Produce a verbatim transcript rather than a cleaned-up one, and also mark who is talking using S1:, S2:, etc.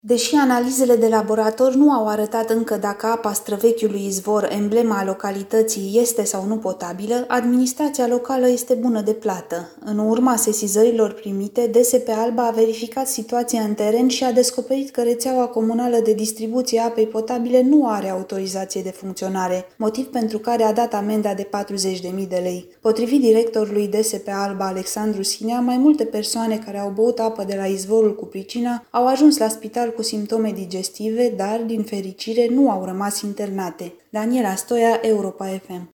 S1: Deși analizele de laborator nu au arătat încă dacă apa străvechiului izvor, emblema localității, este sau nu potabilă, administrația locală este bună de plată. În urma sesizărilor primite, D S P Alba a verificat situația în teren și a descoperit că rețeaua comunală de distribuție a apei potabile nu are autorizație de funcționare, motiv pentru care a dat amenda de patruzeci de mii de lei. Potrivit directorului D S P Alba, Alexandru Sinea, mai multe persoane care au băut apă de la izvorul cu pricina au ajuns la spital cu simptome digestive, dar, din fericire, nu au rămas internate. Daniela Stoia, Europa F M.